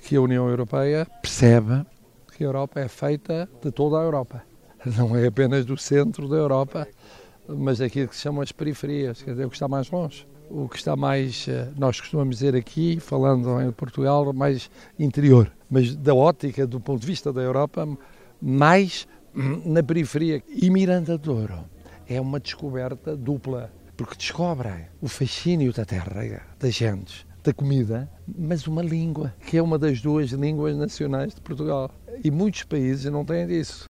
que a União Europeia percebe que a Europa é feita de toda a Europa. Não é apenas do centro da Europa, mas daquilo que se chamam as periferias, quer dizer, o que está mais longe. O que está mais, nós costumamos dizer aqui, falando em Portugal, mais interior. Mas da ótica, do ponto de vista da Europa, mais na periferia. E Miranda de Douro é uma descoberta dupla, porque descobrem o fascínio da terra, das gentes, da comida, mas uma língua, que é uma das duas línguas nacionais de Portugal. E muitos países não têm disso.